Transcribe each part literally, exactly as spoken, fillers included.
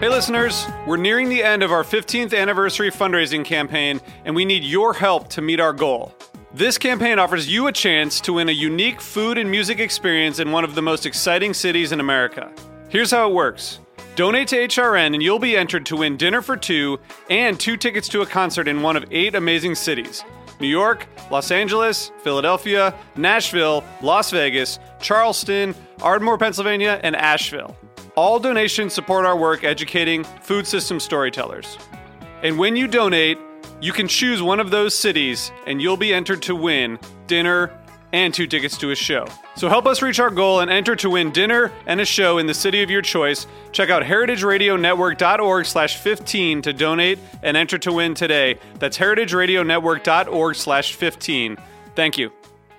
Hey listeners, we're nearing the end of our fifteenth anniversary fundraising campaign, and we need your help to meet our goal. This campaign offers you a chance to win a unique food and music experience in one of the most exciting cities in America. Here's how it works. Donate to H R N and you'll be entered to win dinner for two and two tickets to a concert in one of eight amazing cities: New York, Los Angeles, Philadelphia, Nashville, Las Vegas, Charleston, Ardmore, Pennsylvania, and Asheville. All donations support our work educating food system storytellers. And when you donate, you can choose one of those cities and you'll be entered to win dinner and two tickets to a show. So help us reach our goal and enter to win dinner and a show in the city of your choice. Check out heritageradionetwork.org slash 15 to donate and enter to win today. That's heritageradionetwork.org slash 15. Thank you.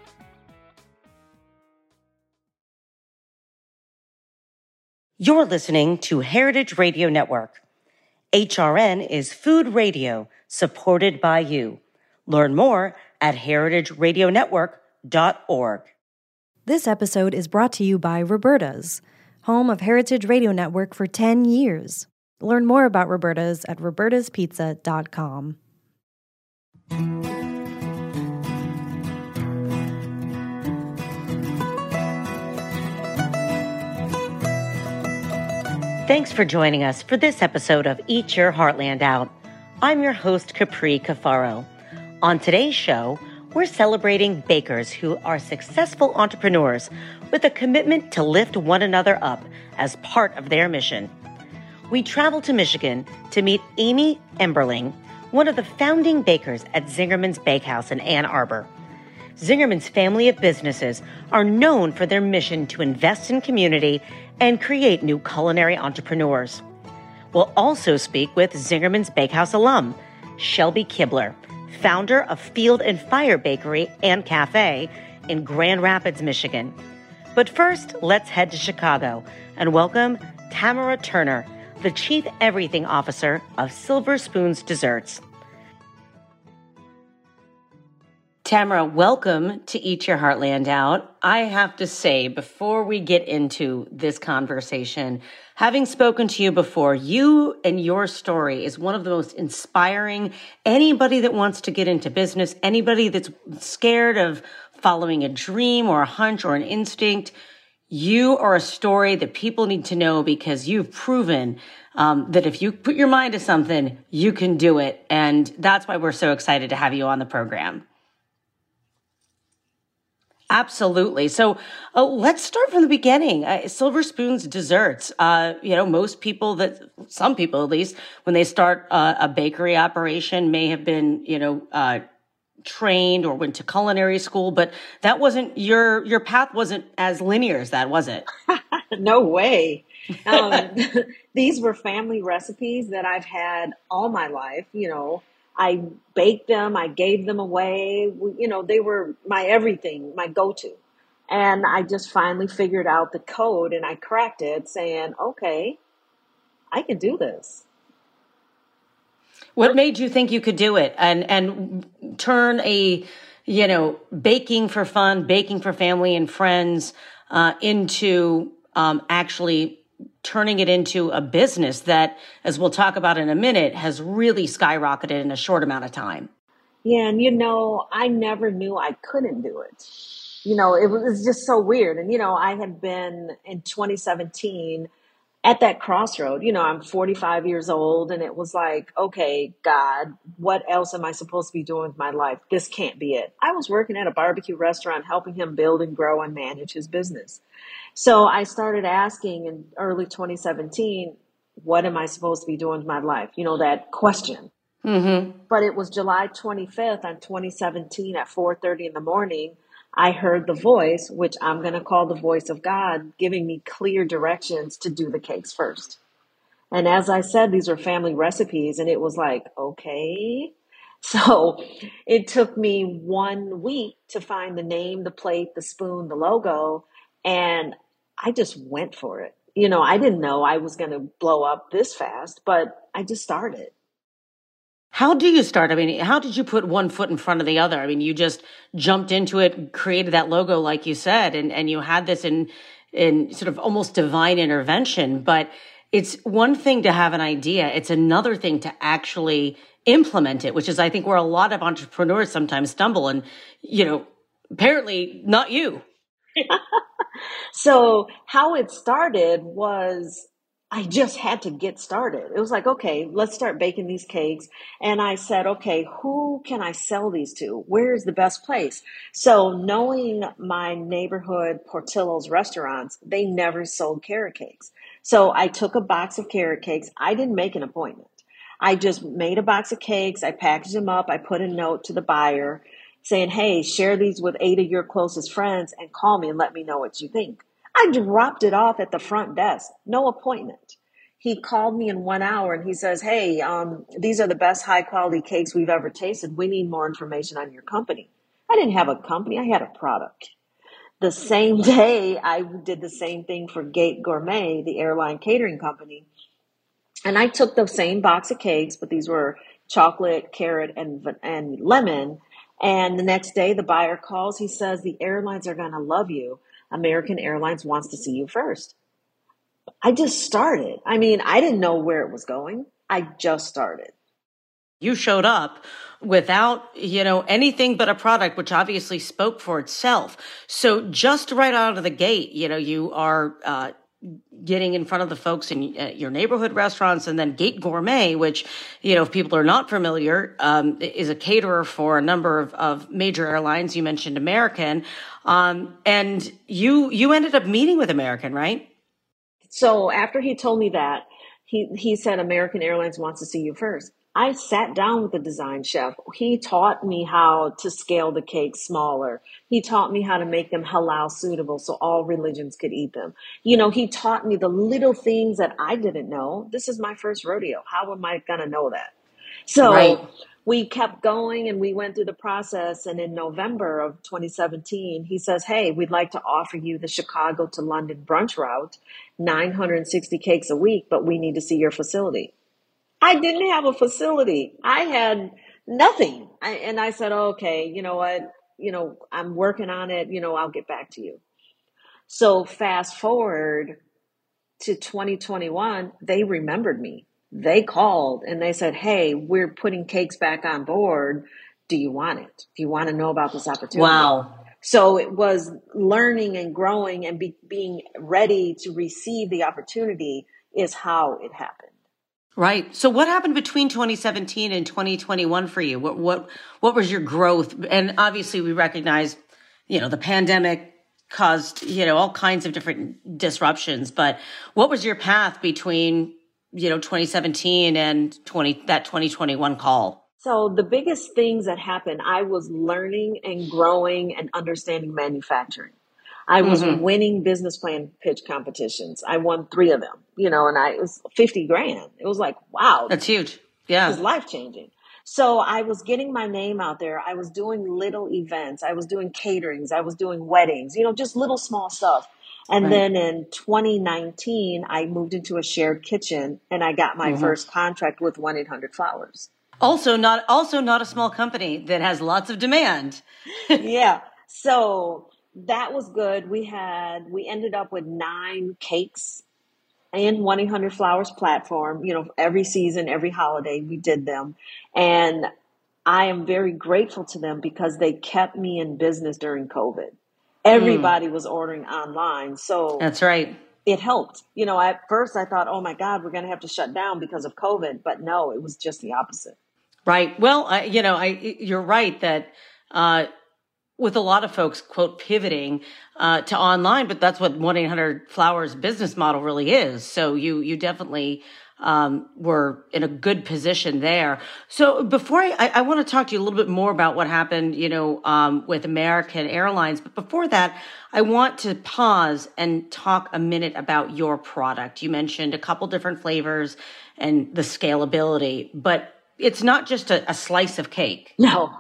You're listening to Heritage Radio Network. H R N is food radio supported by you. Learn more at heritage radio network dot org. This episode is brought to you by Roberta's, home of Heritage Radio Network for ten years. Learn more about Roberta's at robertas pizza dot com. Thanks for joining us for this episode of Eat Your Heartland Out. I'm your host, Capri Cafaro. On today's show, we're celebrating bakers who are successful entrepreneurs with a commitment to lift one another up as part of their mission. We traveled to Michigan to meet Amy Emberling, one of the founding bakers at Zingerman's Bakehouse in Ann Arbor. Zingerman's family of businesses are known for their mission to invest in community and create new culinary entrepreneurs. We'll also speak with Zingerman's Bakehouse alum, Shelby Kibler, founder of Field and Fire Bakery and Cafe in Grand Rapids, Michigan. But first, let's head to Chicago and welcome Tamara Turner, the Chief Everything Officer of Silver Spoons Desserts. Tamara, welcome to Eat Your Heartland Out. I have to say, before we get into this conversation, having spoken to you before, you and your story is one of the most inspiring. Anybody that wants to get into business, anybody that's scared of following a dream or a hunch or an instinct, you are a story that people need to know because you've proven um, that if you put your mind to something, you can do it. And that's why we're so excited to have you on the program. Absolutely. So uh, let's start from the beginning. Uh, Silver Spoons Desserts. Uh, you know, most people that, some people at least, when they start uh, a bakery operation may have been, you know, uh, trained or went to culinary school, but that wasn't your, your path wasn't as linear as that, was it? No way. Um, these were family recipes that I've had all my life, you know. I baked them. I gave them away. You know, they were my everything, my go-to. And I just finally figured out the code and I cracked it saying, okay, I can do this. What made you think you could do it and, and turn a, you know, baking for fun, baking for family and friends, uh, into, um, actually turning it into a business that, as we'll talk about in a minute, has really skyrocketed in a short amount of time? Yeah, and you know, I never knew I couldn't do it. You know, it was just so weird. And, you know, I had been in twenty seventeen at that crossroad. You know, I'm forty-five years old and it was like, okay, God, what else am I supposed to be doing with my life? This can't be it. I was working at a barbecue restaurant, helping him build and grow and manage his business. So I started asking in early twenty seventeen, what am I supposed to be doing with my life? You know, that question. Mm-hmm. But it was July twenty-fifth on twenty seventeen at four thirty in the morning. I heard the voice, which I'm going to call the voice of God, giving me clear directions to do the cakes first. And as I said, these are family recipes. And it was like, okay. So it took me one week to find the name, the plate, the spoon, the logo. And I just went for it. You know, I didn't know I was going to blow up this fast, but I just started. How do you start? I mean, how did you put one foot in front of the other? I mean, you just jumped into it, created that logo, like you said, and, and you had this in, in sort of almost divine intervention. But it's one thing to have an idea. It's another thing to actually implement it, which is, I think, where a lot of entrepreneurs sometimes stumble. And, you know, apparently not you. So how it started was I just had to get started. It was like, okay, let's start baking these cakes. And I said, okay, who can I sell these to? Where's the best place? So knowing my neighborhood Portillo's restaurants, they never sold carrot cakes. So I took a box of carrot cakes. I didn't make an appointment. I just made a box of cakes. I packaged them up. I put a note to the buyer saying, hey, share these with eight of your closest friends and call me and let me know what you think. I dropped it off at the front desk. No appointment. He called me in one hour and he says, hey, um, these are the best high quality cakes we've ever tasted. We need more information on your company. I didn't have a company. I had a product. The same day, I did the same thing for Gate Gourmet, the airline catering company. And I took the same box of cakes, but these were chocolate, carrot, and, and lemon. And the next day, the buyer calls. He says, the airlines are going to love you. American Airlines wants to see you first. I just started. I mean, I didn't know where it was going. I just started. You showed up without, you know, anything but a product, which obviously spoke for itself. So just right out of the gate, you know, you are uh, getting in front of the folks in uh, your neighborhood restaurants, and then Gate Gourmet, which, you know, if people are not familiar, um, is a caterer for a number of, of major airlines. You mentioned American, um, and you you ended up meeting with American, right? So after he told me that, he he said American Airlines wants to see you first. I sat down with the design chef. He taught me how to scale the cakes smaller. He taught me how to make them halal suitable so all religions could eat them. You know, he taught me the little things that I didn't know. This is my first rodeo. How am I going to know that? So Right. we kept going and we went through the process. And in November of twenty seventeen, he says, hey, we'd like to offer you the Chicago to London brunch route, nine hundred sixty cakes a week, but we need to see your facility. I didn't have a facility. I had nothing. I, and I said, oh, okay, you know what? You know, I'm working on it. You know, I'll get back to you. So fast forward to twenty twenty-one, they remembered me. They called and they said, hey, we're putting cakes back on board. Do you want it? Do you want to know about this opportunity? Wow. So it was learning and growing and be, being ready to receive the opportunity is how it happened. Right. So what happened between twenty seventeen and twenty twenty-one for you? What, what, what was your growth? And obviously we recognize, you know, the pandemic caused, you know, all kinds of different disruptions, but what was your path between, you know, twenty seventeen and twenty, that twenty twenty-one call? So the biggest things that happened, I was learning and growing and understanding manufacturing. I was mm-hmm. winning business plan pitch competitions. I won three of them, you know, and I, it was fifty grand. It was like, wow. That's huge. Yeah. It was life changing. So I was getting my name out there. I was doing little events. I was doing caterings. I was doing weddings, you know, just little small stuff. And right. then in twenty nineteen, I moved into a shared kitchen and I got my mm-hmm. first contract with one eight hundred flowers. Also not, also not a small company that has lots of demand. Yeah. So that was good. We had, we ended up with nine cakes and one eight hundred flowers platform, you know, every season, every holiday we did them. And I am very grateful to them because they kept me in business during COVID. Everybody mm. was ordering online. So that's right. It helped. You know, at first I thought, oh my God, we're going to have to shut down because of COVID. But no, it was just the opposite. Right. Well, I, you know, I, you're right that, uh, with a lot of folks, quote, pivoting uh, to online, but that's what one eight hundred flowers business model really is. So you you definitely um, were in a good position there. So before I, I, I want to talk to you a little bit more about what happened, you know, um, with American Airlines. But before that, I want to pause and talk a minute about your product. You mentioned a couple different flavors and the scalability, but it's not just a, a slice of cake. No,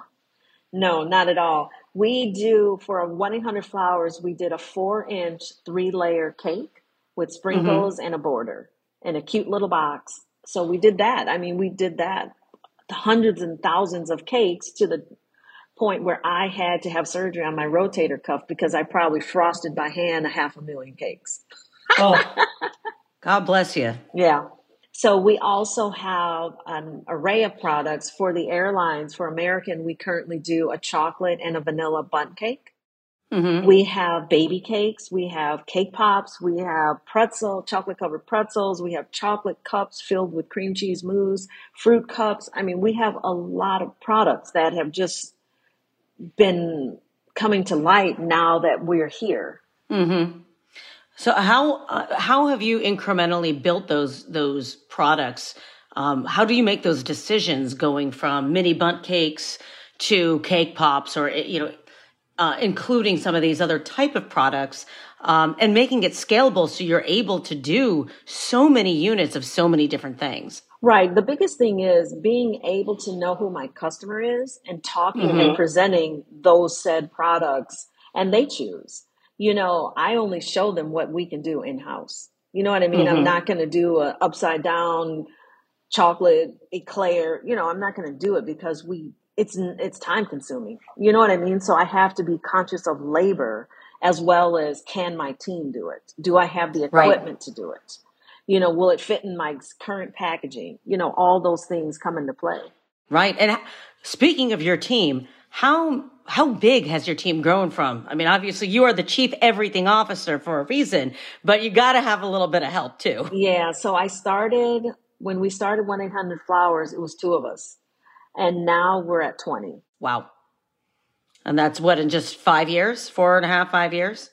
no, not at all. We do, for a one eight hundred flowers, we did a four inch, three layer cake with sprinkles mm-hmm. and a border in a cute little box. So we did that. I mean, we did that hundreds and thousands of cakes to the point where I had to have surgery on my rotator cuff because I probably frosted by hand a half a million cakes. Oh, God bless you. Yeah. So we also have an array of products for the airlines. For American, we currently do a chocolate and a vanilla bundt cake. Mm-hmm. We have baby cakes. We have cake pops. We have pretzel, chocolate covered pretzels. We have chocolate cups filled with cream cheese mousse, fruit cups. I mean, we have a lot of products that have just been coming to light now that we're here. Mm-hmm. So how uh, how have you incrementally built those those products? Um, how do you make those decisions going from mini bundt cakes to cake pops, or you know, uh, including some of these other type of products, um, and making it scalable so you're able to do so many units of so many different things? Right. The biggest thing is being able to know who my customer is and talking Mm-hmm. and presenting those said products, and they choose. You know, I only show them what we can do in-house. You know what I mean? I'm Mm-hmm. not going to do a upside down chocolate eclair. You know, I'm not going to do it because we it's it's time consuming. You know what I mean? So I have to be conscious of labor as well as, can my team do it? Do I have the Right. equipment to do it? You know, will it fit in my current packaging? You know, all those things come into play. Right. And h- speaking of your team, how how big has your team grown from? I mean, obviously you are the chief everything officer for a reason, but you got to have a little bit of help too. Yeah. So I started, when we started one eight hundred flowers, it was two of us. And now we're at twenty. Wow. And that's what, in just five years, four and a half, five years?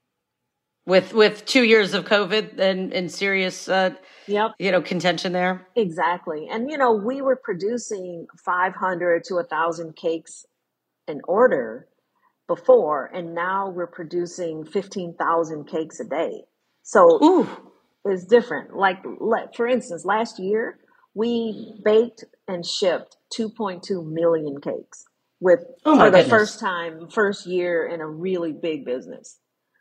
With with two years of COVID and, and serious, uh, Yep. you know, contention there. Exactly. And, you know, we were producing five hundred to one thousand cakes an order before, and now we're producing fifteen thousand cakes a day. So Ooh. it's different. Like, like, for instance, last year, we baked and shipped two point two million cakes with, Oh my for the goodness. first time, first year in a really big business.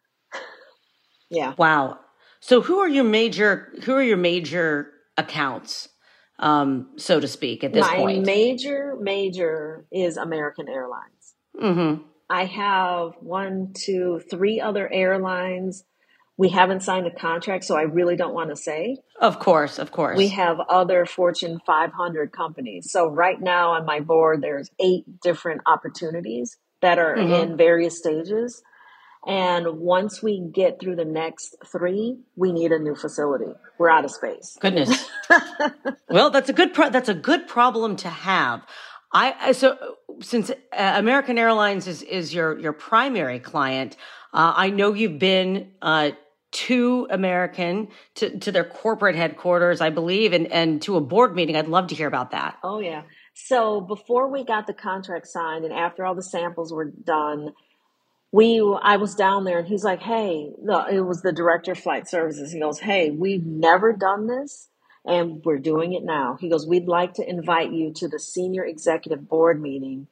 Yeah. Wow. So who are your major who are your major accounts, um, so to speak, at this My point? major, major is American Airlines. Mm-hmm. I have one, two, three other airlines. We haven't signed a contract, so I really don't want to say. Of course, of course. We have other Fortune five hundred companies. So right now on my board, there's eight different opportunities that are Mm-hmm. in various stages. And once we get through the next three, we need a new facility. We're out of space. Goodness. Well, that's a good pro- that's a good problem to have. I I- so since uh, American Airlines is is your your primary client, uh, I know you've been uh, to American to to their corporate headquarters, I believe, and and to a board meeting. I'd love to hear about that. Oh, yeah. So before we got the contract signed and after all the samples were done, we I was down there and he's like, hey, no, it was the director of flight services. He goes, hey, we've never done this and we're doing it now. He goes, we'd like to invite you to the senior executive board meeting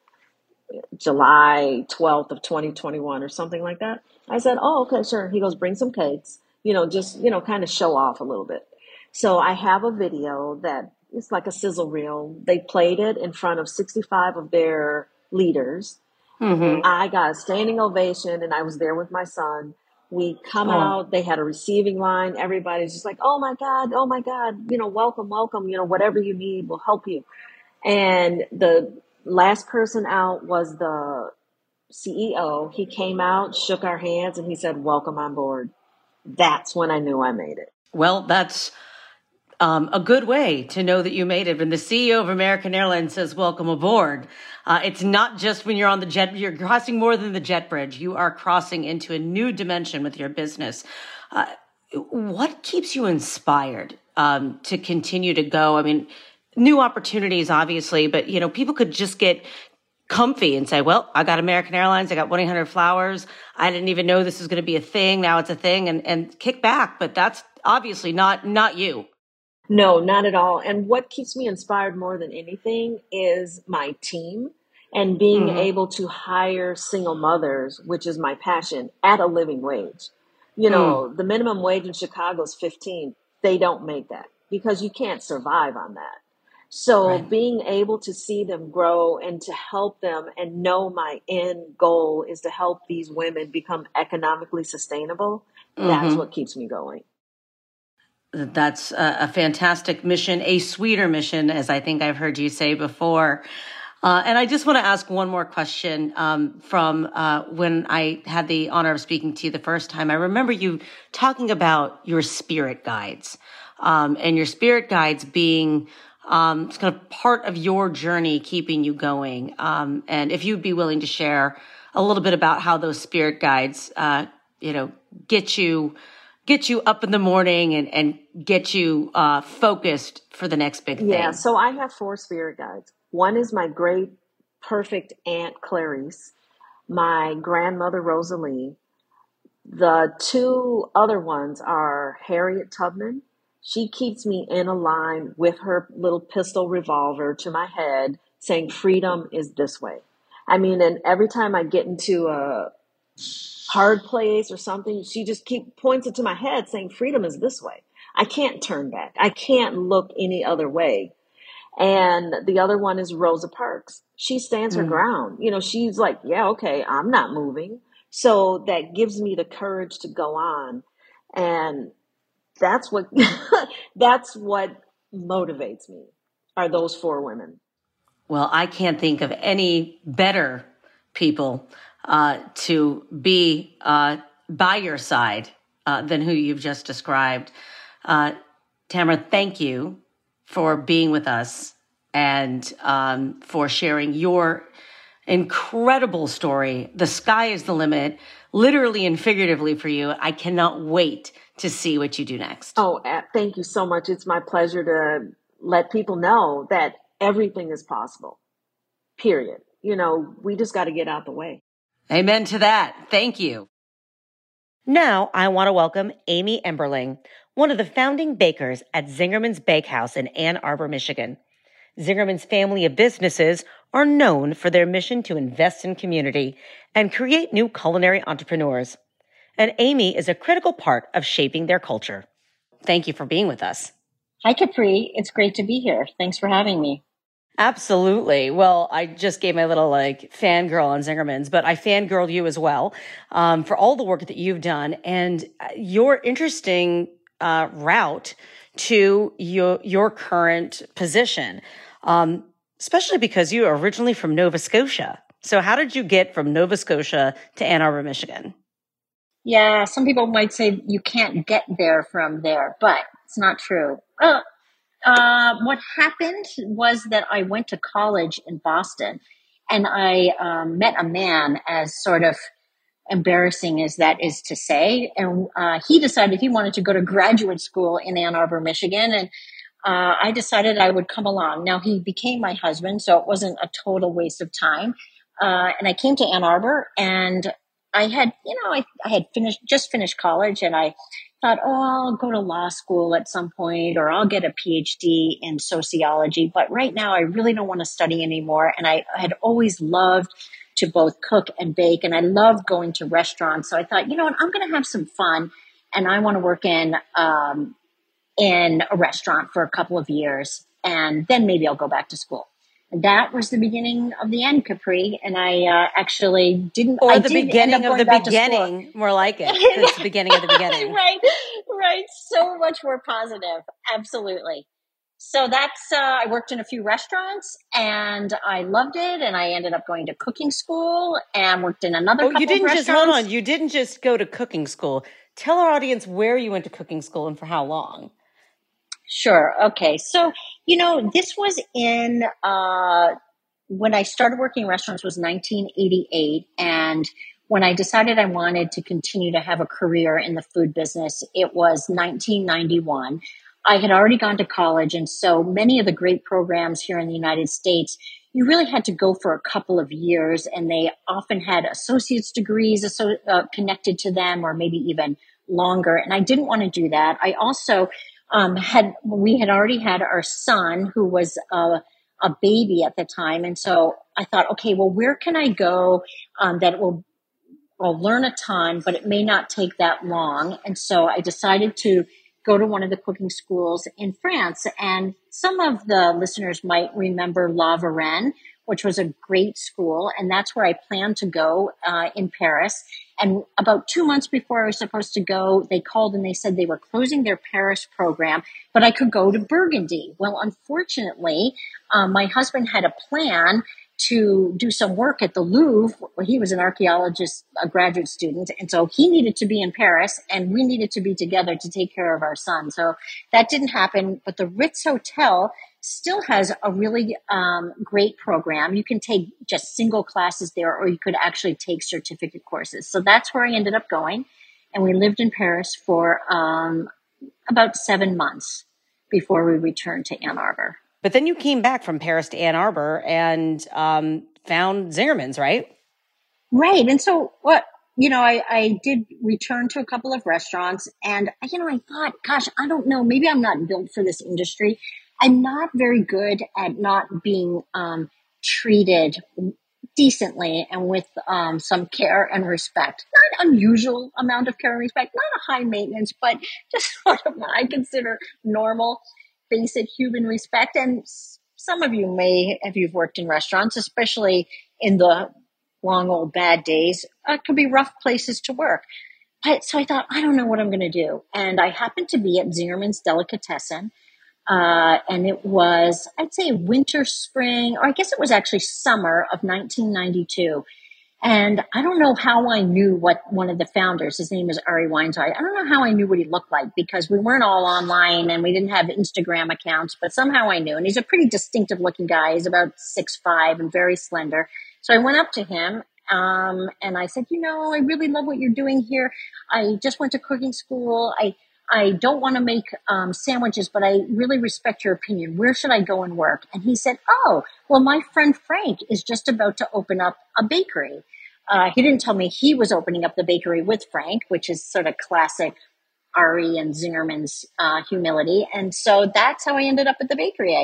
July twelfth of twenty twenty-one or something like that. I said, oh, okay, sure. He goes, bring some cakes, you know, just, you know, kind of show off a little bit. So I have a video that it's like a sizzle reel. They played it in front of sixty-five of their leaders. Mm-hmm. I got a standing ovation and I was there with my son. We come Oh. out, they had a receiving line. Everybody's just like, oh my God, oh my God, you know, welcome, welcome, you know, whatever you need, we'll help you. And the last person out was the C E O. He came out, shook our hands, and he said, welcome on board. That's when I knew I made it. Well, that's um, a good way to know that you made it. When the C E O of American Airlines says, welcome aboard, uh, it's not just when you're on the jet, you're crossing more than the jet bridge. You are crossing into a new dimension with your business. Uh, what keeps you inspired um, to continue to go? I mean, new opportunities, obviously, but, you know, people could just get comfy and say, well, I got American Airlines, I got one eight hundred flowers. I didn't even know this was going to be a thing. Now it's a thing, and, and kick back. But that's obviously not, not you. No, not at all. And what keeps me inspired more than anything is my team and being Mhm. able to hire single mothers, which is my passion, at a living wage. You know, the minimum wage in Chicago is fifteen. They don't make that because you can't survive on that. So Right. being able to see them grow and to help them and know my end goal is to help these women become economically sustainable, that's Mhm. what keeps me going. That's a, a fantastic mission, a sweeter mission, as I think I've heard you say before. Uh, and I just want to ask one more question um, from uh, when I had the honor of speaking to you the first time. I remember you talking about your spirit guides um, and your spirit guides being um, kind of part of your journey, keeping you going. Um, and if you'd be willing to share a little bit about how those spirit guides, uh, you know, get you get you up in the morning and, and get you uh, focused for the next big thing. Yeah, so I have four spirit guides. One is my great, perfect Aunt Clarice, my grandmother Rosalie. The two other ones are Harriet Tubman. She keeps me in a line with her little pistol revolver to my head saying freedom is this way. I mean, and every time I get into a hard place or something, she just keep points it to my head saying freedom is this way. I can't turn back. I can't look any other way. And the other one is Rosa Parks. She stands her mm. ground. You know, she's like, yeah, okay, I'm not moving. So that gives me the courage to go on. And that's what, that's what motivates me, are those four women. Well, I can't think of any better people uh, to be uh, by your side uh, than who you've just described. Uh, Tamara, thank you for being with us and um, for sharing your incredible story. The sky is the limit, literally and figuratively for you. I cannot wait to see what you do next. Oh, thank you so much. It's my pleasure to let people know that everything is possible, period. You know, we just got to get out the way. Amen to that. Thank you. Now I want to welcome Amy Emberling, one of the founding bakers at Zingerman's Bakehouse in Ann Arbor, Michigan. Zingerman's family of businesses are known for their mission to invest in community and create new culinary entrepreneurs. And Amy is a critical part of shaping their culture. Thank you for being with us. Hi, Capri. It's great to be here. Thanks for having me. Absolutely. Well, I just gave my little like fangirl on Zingerman's, but I fangirled you as well um, for all the work that you've done and your interesting uh, route to your your current position, um, especially because you are originally from Nova Scotia. So how did you get from Nova Scotia to Ann Arbor, Michigan? Yeah, some people might say you can't get there from there, but it's not true. Well, uh, what happened was that I went to college in Boston, and I um, met a man, as sort of embarrassing as that is to say, and uh, he decided he wanted to go to graduate school in Ann Arbor, Michigan, and uh, I decided I would come along. Now, he became my husband, so it wasn't a total waste of time, uh, and I came to Ann Arbor, and I had, you know, I, I had finished, just finished college, and I thought, oh, I'll go to law school at some point, or I'll get a P H D in sociology. But right now, I really don't want to study anymore. And I, I had always loved to both cook and bake, and I loved going to restaurants. So I thought, you know what, I'm going to have some fun, and I want to work in um, in a restaurant for a couple of years, and then maybe I'll go back to school. That was the beginning of the end, Capri, and I uh, actually didn't. Or I the did beginning of the beginning, more like it. It's the beginning of the beginning. Right, right. So much more positive. Absolutely. So that's, uh, I worked in a few restaurants, and I loved it, and I ended up going to cooking school and worked in another oh, couple you didn't of just, restaurants. hold on, you didn't just go to cooking school. Tell our audience where you went to cooking school and for how long. Sure. Okay. So, you know, this was in, uh, when I started working in restaurants was nineteen eighty-eight. And when I decided I wanted to continue to have a career in the food business, it was nineteen ninety-one. I had already gone to college. And so many of the great programs here in the United States, you really had to go for a couple of years, and they often had associate's degrees uh, connected to them, or maybe even longer. And I didn't want to do that. I also Um, had, we had already had our son, who was a, a baby at the time. And so I thought, okay, well, where can I go, um, that will, will learn a ton, but it may not take that long. And so I decided to go to one of the cooking schools in France. And some of the listeners might remember La Varenne, which was a great school. And that's where I planned to go, uh, in Paris. And about two months before I was supposed to go, they called and they said they were closing their Paris program, but I could go to Burgundy. Well, unfortunately, um, my husband had a plan to do some work at the Louvre. He was an archaeologist, a graduate student. And so he needed to be in Paris and we needed to be together to take care of our son. So that didn't happen. But the Ritz Hotel still has a really um, great program. You can take just single classes there, or you could actually take certificate courses. So that's where I ended up going. And we lived in Paris for um, about seven months before we returned to Ann Arbor. But then you came back from Paris to Ann Arbor and um, found Zingerman's, right? Right. And so what, you know, I, I did return to a couple of restaurants and, you know, I thought, gosh, I don't know, maybe I'm not built for this industry. I'm not very good at not being um, treated decently and with um, some care and respect. Not unusual amount of care and respect, not a high maintenance, but just sort of what I consider normal, basic human respect. And some of you may, if you've worked in restaurants, especially in the long old bad days, uh, could be rough places to work. But, so I thought, I don't know what I'm going to do. And I happened to be at Zingerman's Delicatessen. Uh, and it was, I'd say winter, spring, or I guess it was actually summer of nineteen ninety-two. And I don't know how I knew what one of the founders, his name is Ari Weinzweig. I don't know how I knew what he looked like because we weren't all online and we didn't have Instagram accounts, but somehow I knew. And he's a pretty distinctive looking guy. He's about six five and very slender. So I went up to him um, and I said, you know, I really love what you're doing here. I just went to cooking school. I I don't want to make um, sandwiches, but I really respect your opinion. Where should I go and work? And he said, oh, well, my friend Frank is just about to open up a bakery. Uh, he didn't tell me he was opening up the bakery with Frank, which is sort of classic Ari and Zingerman's uh, humility. And so that's how I ended up at the bakery.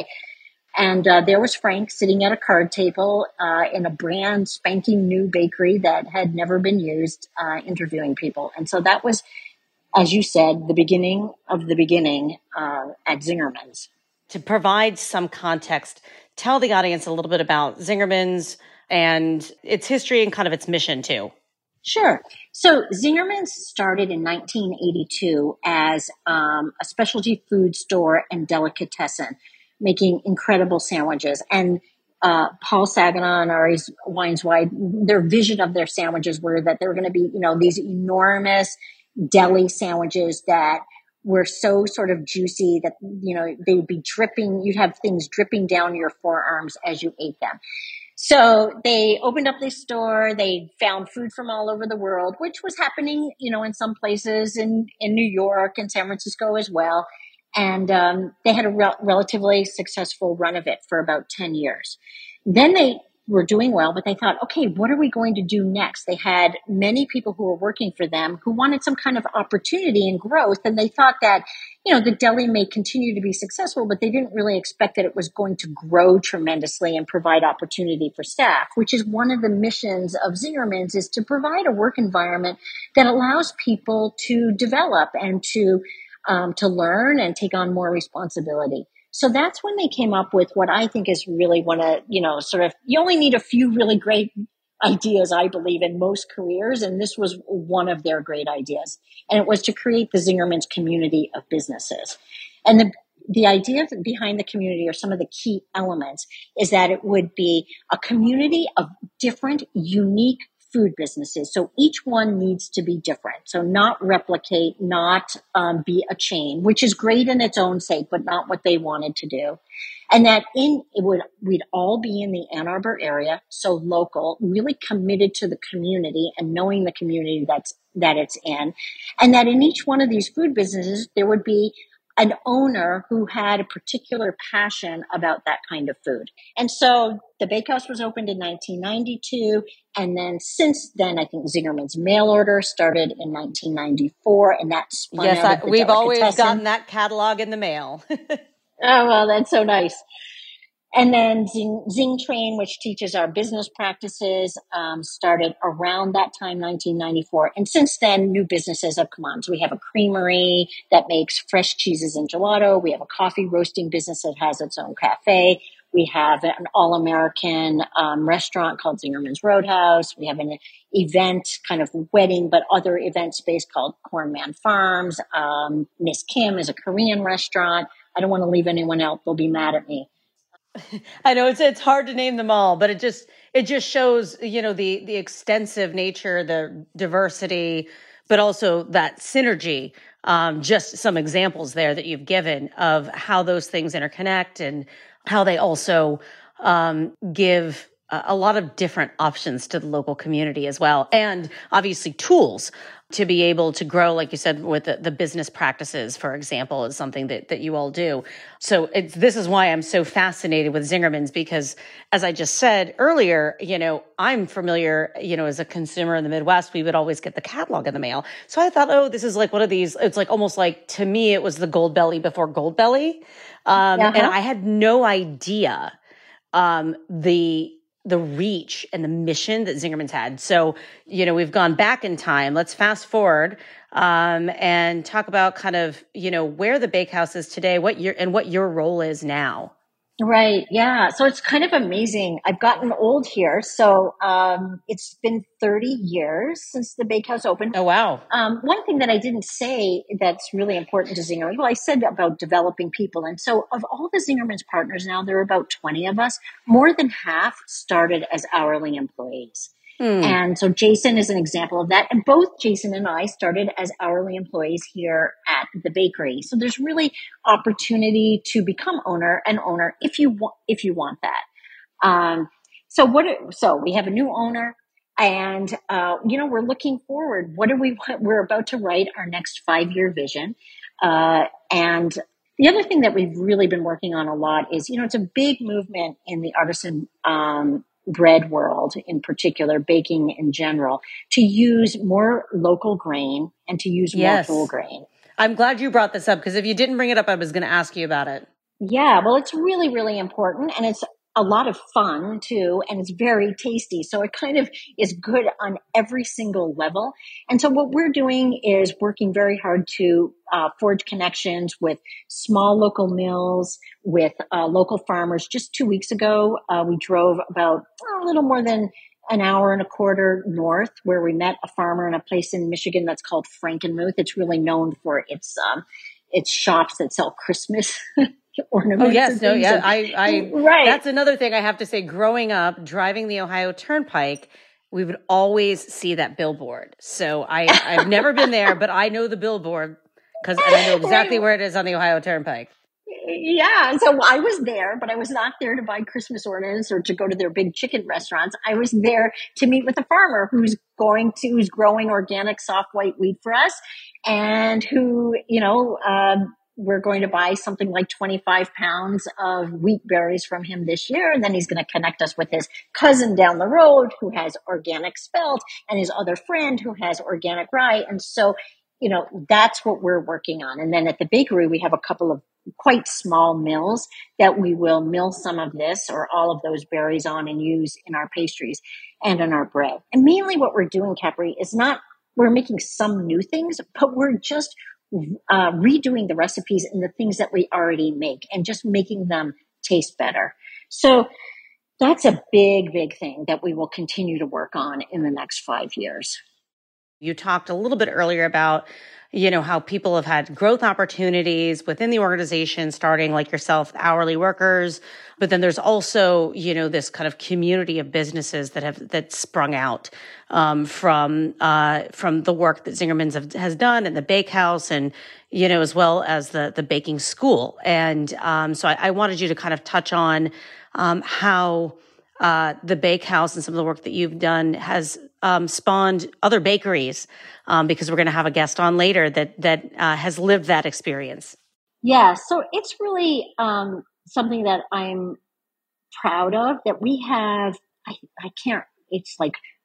And uh, there was Frank sitting at a card table uh, in a brand spanking new bakery that had never been used, uh, interviewing people. And so that was, as you said, the beginning of the beginning uh, at Zingerman's. To provide some context, tell the audience a little bit about Zingerman's and its history and kind of its mission too. Sure. So Zingerman's started in nineteen eighty-two as um, a specialty food store and delicatessen, making incredible sandwiches. And uh, Paul Saginaw and Ari Weinzweig, their vision of their sandwiches were that they were going to be, you know, these enormous deli sandwiches that were so sort of juicy that, you know, they would be dripping. You'd have things dripping down your forearms as you ate them. So they opened up this store. They found food from all over the world, which was happening, you know, in some places in, in New York and San Francisco as well. And um, they had a re- relatively successful run of it for about ten years. Then they were doing well, but they thought, okay, what are we going to do next? They had many people who were working for them who wanted some kind of opportunity and growth. And they thought that, you know, the deli may continue to be successful, but they didn't really expect that it was going to grow tremendously and provide opportunity for staff, which is one of the missions of Zingerman's, is to provide a work environment that allows people to develop and to, um, to learn and take on more responsibility. So that's when they came up with what I think is really one of, you know, sort of, you only need a few really great ideas, I believe, in most careers. And this was one of their great ideas. And it was to create the Zingerman's community of businesses. And the, the idea behind the community, or some of the key elements, is that it would be a community of different, unique food businesses. So each one needs to be different. So not replicate, not um, be a chain, which is great in its own sake, but not what they wanted to do. And that in it would we'd all be in the Ann Arbor area, so local, really committed to the community and knowing the community that's that it's in. And that in each one of these food businesses, there would be an owner who had a particular passion about that kind of food. And so the bakehouse was opened in nineteen ninety-two. And then since then, I think Zingerman's mail order started in nineteen ninety-four, and that spun yes, out I, of the we've always delicatessen. gotten that catalog in the mail. Oh, well, that's so nice. And then Zing, Zing Train, which teaches our business practices, um, started around that time, nineteen ninety-four. And since then, new businesses have come on. So we have a creamery that makes fresh cheeses and gelato. We have a coffee roasting business that has its own cafe. We have an all-American um, restaurant called Zingerman's Roadhouse. We have an event, kind of wedding, but other event space called Cornman Farms. Um, Miss Kim is a Korean restaurant. I don't want to leave anyone out. They'll be mad at me. I know it's it's hard to name them all, but it just it just shows, you know, the the extensive nature, the diversity, but also that synergy. Um, just some examples there that you've given of how those things interconnect and how they also um, give a, a lot of different options to the local community as well, and obviously tools to be able to grow, like you said, with the, the business practices, for example, is something that, that you all do. So it's, this is why I'm so fascinated with Zingerman's, because as I just said earlier, you know, I'm familiar, you know, as a consumer in the Midwest, we would always get the catalog in the mail. So I thought, oh, this is like one of these, it's like almost like, to me, it was the Goldbelly before Goldbelly. Um, Uh-huh. And I had no idea um, the the reach and the mission that Zingerman's had. So, you know, we've gone back in time. Let's fast forward um, and talk about kind of, you know, where the bakehouse is today, what your and what your role is now. Right. Yeah. So it's kind of amazing. I've gotten old here. So um, it's been thirty years since the bakehouse opened. Oh, wow. Um, one thing that I didn't say that's really important to Zingerman, well, I said about developing people. And so of all the Zingerman's partners now, there are about twenty of us. More than half started as hourly employees. Hmm. And so Jason is an example of that. And both Jason and I started as hourly employees here at the bakery. So there's really opportunity to become owner and owner if you want, if you want that. Um, so what, so we have a new owner and, uh, you know, we're looking forward. What do we want? We're about to write our next five year vision. Uh, and the other thing that we've really been working on a lot is, you know, it's a big movement in the artisan, um, bread world in particular, baking in general, to use more local grain and to use Yes. more whole grain. I'm glad you brought this up, because if you didn't bring it up, I was going to ask you about it. Yeah, well, it's really, really important, and it's a lot of fun too, and it's very tasty. So it kind of is good on every single level. And so what we're doing is working very hard to uh, forge connections with small local mills, with uh, local farmers. Just two weeks ago, uh, we drove about oh, a little more than an hour and a quarter north, where we met a farmer in a place in Michigan that's called Frankenmuth. It's really known for its um, its shops that sell Christmas ornaments. Oh, yes. No, yeah. I, I, right. That's another thing I have to say. Growing up, driving the Ohio Turnpike, we would always see that billboard. So I, I've never been there, but I know the billboard because I know exactly where it is on the Ohio Turnpike. Yeah. So I was there, but I was not there to buy Christmas ornaments or to go to their big chicken restaurants. I was there to meet with a farmer who's going to, who's growing organic soft white wheat for us, and who, you know, um, we're going to buy something like twenty-five pounds of wheat berries from him this year. And then he's going to connect us with his cousin down the road who has organic spelt, and his other friend who has organic rye. And so, you know, that's what we're working on. And then at the bakery, we have a couple of quite small mills that we will mill some of this or all of those berries on and use in our pastries and in our bread. And mainly what we're doing, Capri, is not, we're making some new things, but we're just uh, redoing the recipes and the things that we already make and just making them taste better. So that's a big, big thing that we will continue to work on in the next five years. You talked a little bit earlier about, you know, how people have had growth opportunities within the organization, starting like yourself, hourly workers. But then there's also, you know, this kind of community of businesses that have that sprung out um, from uh, from the work that Zingerman's have, has done and the bakehouse, and you know, as well as the the baking school. And um, so I, I wanted you to kind of touch on um, how uh, the bakehouse and some of the work that you've done has um, spawned other bakeries, um, because we're going to have a guest on later that that uh, has lived that experience. Yeah, so it's really um, something that I'm proud of, that we have, I, I can't, it's like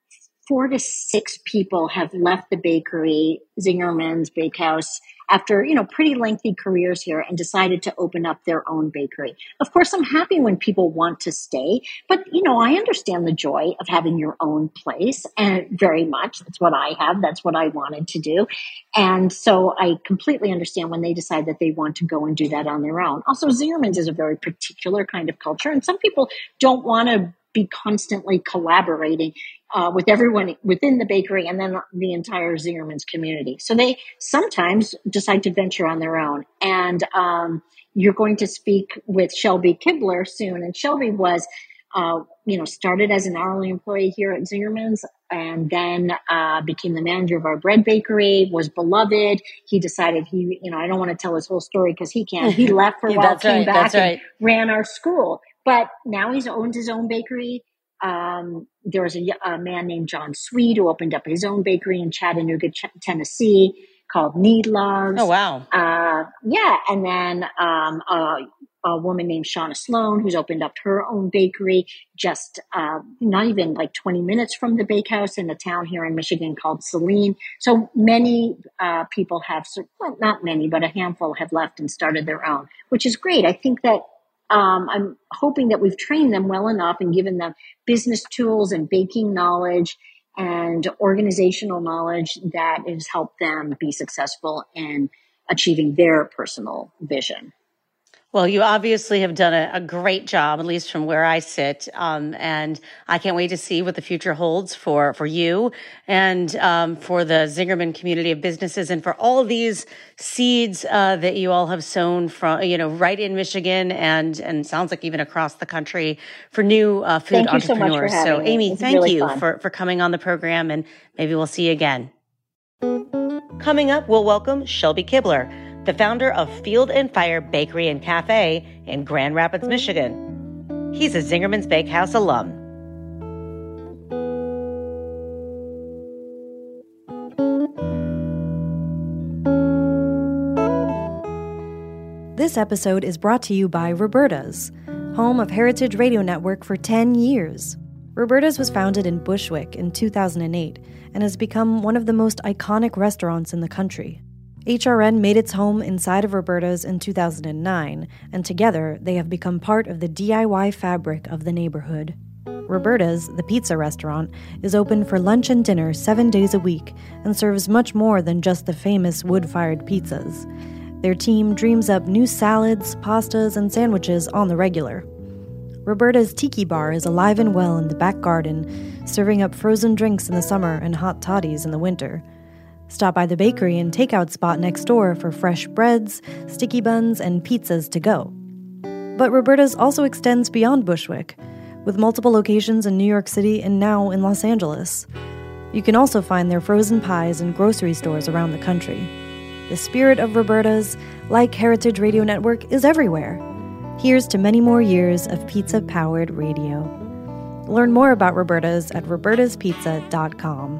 four to six people have left the bakery, Zingerman's Bakehouse, after, you know, pretty lengthy careers here and decided to open up their own bakery. Of course, I'm happy when people want to stay, but, you know, I understand the joy of having your own place, and very much. That's what I have. That's what I wanted to do. And so I completely understand when they decide that they want to go and do that on their own. Also, Zingerman's is a very particular kind of culture, and some people don't want to be constantly collaborating uh, with everyone within the bakery and then the entire Zingerman's community. So they sometimes decide to venture on their own. And um, you're going to speak with Shelby Kibler soon. And Shelby was, uh, you know, started as an hourly employee here at Zingerman's and then uh, became the manager of our bread bakery, was beloved. He decided he, you know, I don't want to tell his whole story because he can't. He left for a while, That's came right, back that's right. and ran our school. But now he's owned his own bakery. Um, there was a, a man named John Sweet who opened up his own bakery in Chattanooga, Ch- Tennessee, called Need Loves. Oh, wow. Uh, yeah. And then um, a, a woman named Shauna Sloan who's opened up her own bakery just uh, not even like twenty minutes from the bakehouse in a town here in Michigan called Saline. So many uh, people have, well, not many, but a handful have left and started their own, which is great. I think that Um, I'm hoping that we've trained them well enough and given them business tools and baking knowledge and organizational knowledge that has helped them be successful in achieving their personal vision. Well, you obviously have done a, a great job, at least from where I sit. Um, and I can't wait to see what the future holds for, for you and um, for the Zingerman community of businesses and for all of these seeds uh, that you all have sown from, you know, right in Michigan and, and sounds like even across the country for new uh, food Thank you so much for entrepreneurs. having So, me. Amy, It's thank really you fun. for, for coming on the program, and maybe we'll see you again. Coming up, we'll welcome Shelby Kibler, the founder of Field and Fire Bakery and Cafe in Grand Rapids, Michigan. He's a Zingerman's Bakehouse alum. This episode is brought to you by Roberta's, home of Heritage Radio Network for ten years. Roberta's was founded in Bushwick in two thousand eight and has become one of the most iconic restaurants in the country. H R N made its home inside of Roberta's in two thousand nine, and together they have become part of the D I Y fabric of the neighborhood. Roberta's, the pizza restaurant, is open for lunch and dinner seven days a week and serves much more than just the famous wood-fired pizzas. Their team dreams up new salads, pastas, and sandwiches on the regular. Roberta's Tiki Bar is alive and well in the back garden, serving up frozen drinks in the summer and hot toddies in the winter. Stop by the bakery and takeout spot next door for fresh breads, sticky buns, and pizzas to go. But Roberta's also extends beyond Bushwick, with multiple locations in New York City and now in Los Angeles. You can also find their frozen pies in grocery stores around the country. The spirit of Roberta's, like Heritage Radio Network, is everywhere. Here's to many more years of pizza-powered radio. Learn more about Roberta's at robertas pizza dot com.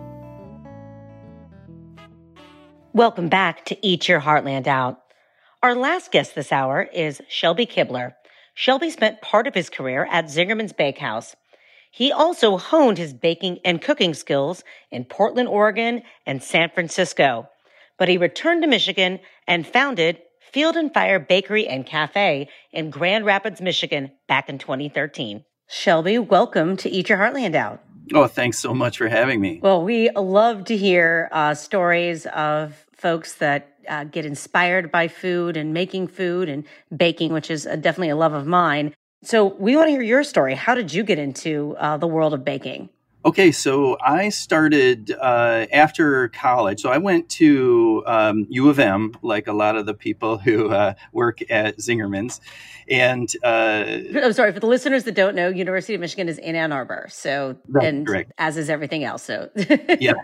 Welcome back to Eat Your Heartland Out. Our last guest this hour is Shelby Kibler. Shelby spent part of his career at Zingerman's Bakehouse. He also honed his baking and cooking skills in Portland, Oregon, and San Francisco. But he returned to Michigan and founded Field and Fire Bakery and Cafe in Grand Rapids, Michigan, back in twenty thirteen. Shelby, welcome to Eat Your Heartland Out. Oh, thanks so much for having me. Well, we love to hear uh, stories of folks that uh, get inspired by food and making food and baking, which is uh, definitely a love of mine. So we want to hear your story. How did you get into uh, the world of baking? Okay, so I started uh, after college. So I went to um, U of M, like a lot of the people who uh, work at Zingerman's. And uh, I'm sorry, for the listeners that don't know, University of Michigan is in Ann Arbor. So, That's and correct. As is everything else. So, yeah,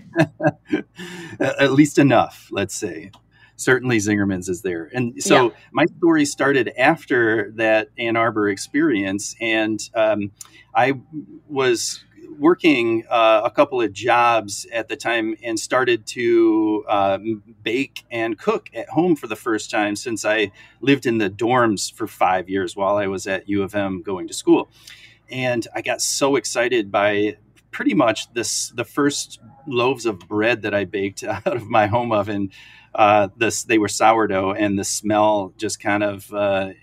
at least enough, let's say. Certainly Zingerman's is there. And so Yeah. my story started after that Ann Arbor experience. And um, I was working uh, a couple of jobs at the time and started to um, bake and cook at home for the first time since I lived in the dorms for five years while I was at U of M going to school. And I got so excited by pretty much this the first loaves of bread that I baked out of my home oven. Uh, this they were sourdough, and the smell just kind of uh,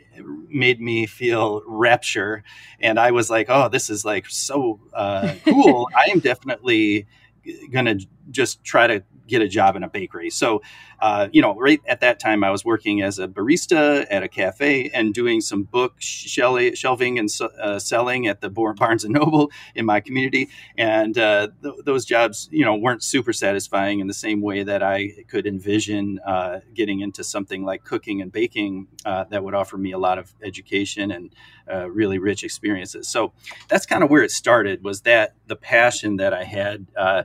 made me feel rapture. And I was like, oh, this is like so uh, cool. I am definitely going to just try to get a job in a bakery. So, uh, you know, right at that time, I was working as a barista at a cafe and doing some book shell- shelving and uh, selling at the Barnes and Noble in my community. And uh, th- those jobs, you know, weren't super satisfying in the same way that I could envision uh, getting into something like cooking and baking uh, that would offer me a lot of education and uh, really rich experiences. So that's kind of where it started, was that the passion that I had uh,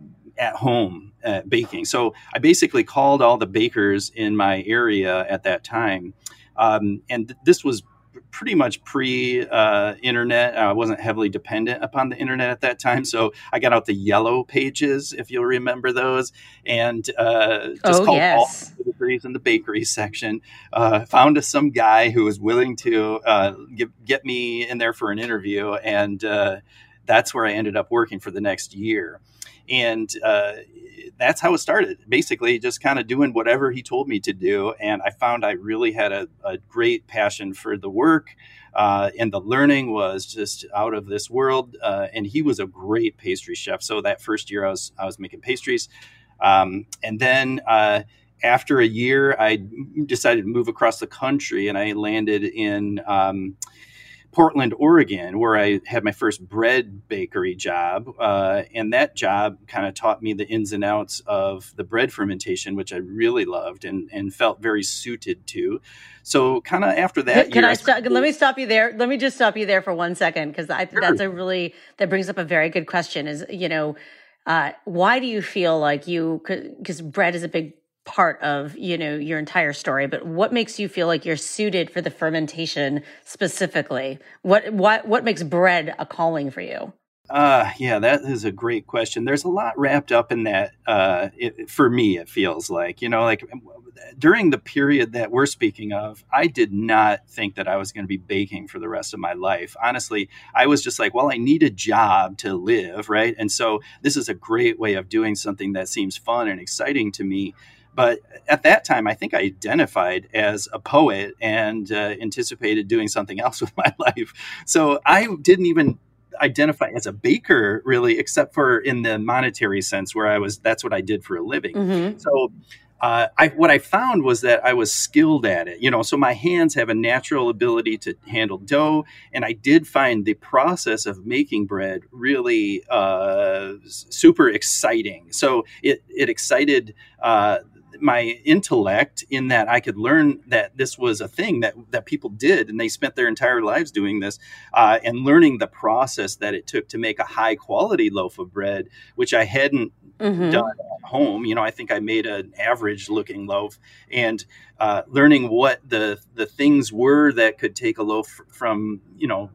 at home uh, baking. So I basically called all the bakers in my area at that time. Um, and th- this was pretty much pre-internet. Uh, I wasn't heavily dependent upon the internet at that time. So I got out the yellow pages, if you'll remember those, and uh, just oh, called yes. all the bakeries in the bakery section. Uh, found some guy who was willing to uh, get, get me in there for an interview. And uh, that's where I ended up working for the next year. And uh, that's how it started, basically just kind of doing whatever he told me to do. And I found I really had a, a great passion for the work, uh, and the learning was just out of this world. Uh, and he was a great pastry chef. So that first year I was, I was making pastries. Um, and then uh, after a year, I decided to move across the country, and I landed in um Portland, Oregon, where I had my first bread bakery job. Uh, and that job kind of taught me the ins and outs of the bread fermentation, which I really loved and, and felt very suited to. So kind of after that Can, can year, I stop, let me stop you there. Let me just stop you there for one second, because I Sure. that's a really, that brings up a very good question is, you know, uh, why do you feel like you could, because bread is a big part of, you know, your entire story, but what makes you feel like you're suited for the fermentation specifically? What what what makes bread a calling for you? Uh, yeah, that is a great question. There's a lot wrapped up in that. Uh, it, for me, it feels like, you know, like during the period that we're speaking of, I did not think that I was going to be baking for the rest of my life. Honestly, I was just like, well, I need a job to live, right? And so this is a great way of doing something that seems fun and exciting to me. But at that time, I think I identified as a poet and uh, anticipated doing something else with my life. So I didn't even identify as a baker, really, except for in the monetary sense, where I was, that's what I did for a living. Mm-hmm. So uh, I, what I found was that I was skilled at it, you know, so my hands have a natural ability to handle dough. And I did find the process of making bread really uh, super exciting. So it, it excited uh, my intellect in that I could learn that this was a thing that, that people did, and they spent their entire lives doing this, uh, and learning the process that it took to make a high quality loaf of bread, which I hadn't mm-hmm. done at home. You know, I think I made an average looking loaf, and uh, learning what the, the things were that could take a loaf from, you know,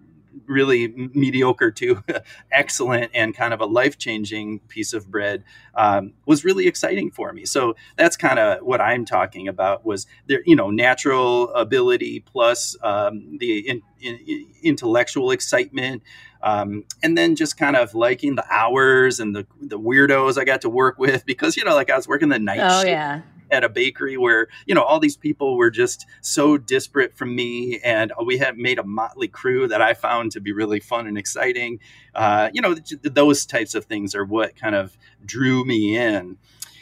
really mediocre to excellent and kind of a life-changing piece of bread um, was really exciting for me. So that's kind of what I'm talking about, was there, you know, natural ability plus um, the in, in, intellectual excitement. Um, and then just kind of liking the hours and the, the weirdos I got to work with, because, you know, like I was working the night oh, shift. Yeah. At a bakery where, you know, all these people were just so disparate from me, and we had made a motley crew that I found to be really fun and exciting. Uh, you know, th- those types of things are what kind of drew me in.